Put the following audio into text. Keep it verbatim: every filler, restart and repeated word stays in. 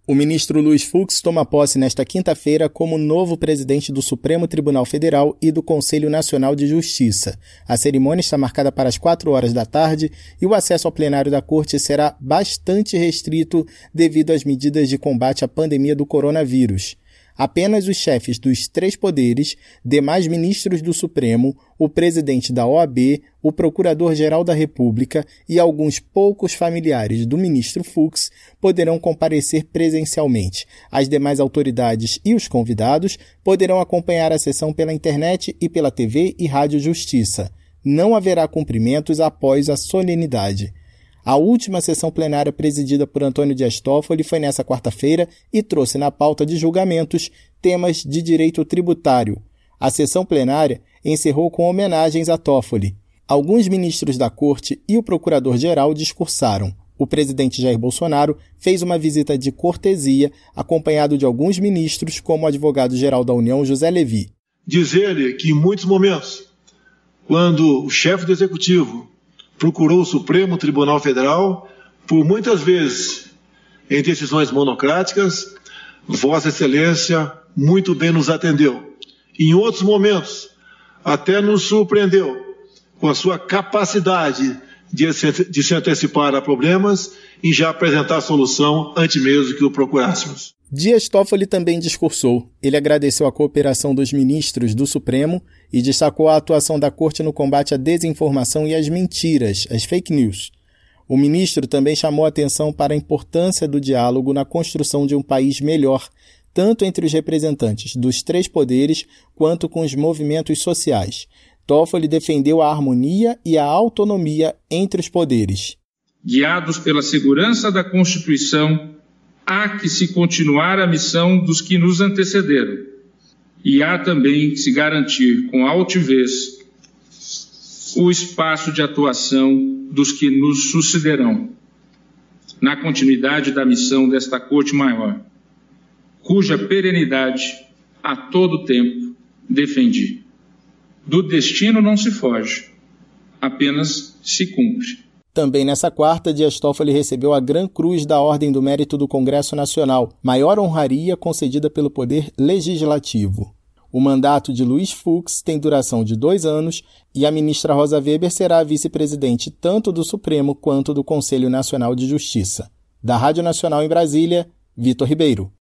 O ministro Luiz Fux toma posse nesta quinta-feira como novo presidente do Supremo Tribunal Federal e do Conselho Nacional de Justiça. A cerimônia está marcada para as quatro horas da tarde e o acesso ao plenário da Corte será bastante restrito devido às medidas de combate à pandemia do coronavírus. Apenas os chefes dos três poderes, demais ministros do Supremo, o presidente da O A B, o procurador-geral da República e alguns poucos familiares do ministro Fux poderão comparecer presencialmente. As demais autoridades e os convidados poderão acompanhar a sessão pela internet e pela T V e Rádio Justiça. Não haverá cumprimentos após a solenidade. A última sessão plenária presidida por Antônio Dias Toffoli foi nessa quarta-feira e trouxe na pauta de julgamentos temas de direito tributário. A sessão plenária encerrou com homenagens a Toffoli. Alguns ministros da Corte e o procurador-geral discursaram. O presidente Jair Bolsonaro fez uma visita de cortesia, acompanhado de alguns ministros, como o advogado-geral da União, José Levi. Dizer-lhe que em muitos momentos, quando o chefe do Executivo procurou o Supremo Tribunal Federal, por muitas vezes, em decisões monocráticas, Vossa Excelência muito bem nos atendeu. Em outros momentos, até nos surpreendeu com a sua capacidade de se, de se antecipar a problemas e já apresentar a solução antes mesmo que o procurássemos. Dias Toffoli também discursou. Ele agradeceu a cooperação dos ministros do Supremo e destacou a atuação da Corte no combate à desinformação e às mentiras, as fake news. O ministro também chamou a atenção para a importância do diálogo na construção de um país melhor, tanto entre os representantes dos três poderes quanto com os movimentos sociais. Toffoli defendeu a harmonia e a autonomia entre os poderes. Guiados pela segurança da Constituição, há que se continuar a missão dos que nos antecederam e há também que se garantir com altivez o espaço de atuação dos que nos sucederão, na continuidade da missão desta Corte Maior, cuja perenidade a todo tempo defendi. Do destino não se foge, apenas se cumpre. Também nessa quarta, Dias Toffoli recebeu a Gran Cruz da Ordem do Mérito do Congresso Nacional, maior honraria concedida pelo Poder Legislativo. O mandato de Luiz Fux tem duração de dois anos e a ministra Rosa Weber será a vice-presidente tanto do Supremo quanto do Conselho Nacional de Justiça. Da Rádio Nacional em Brasília, Vitor Ribeiro.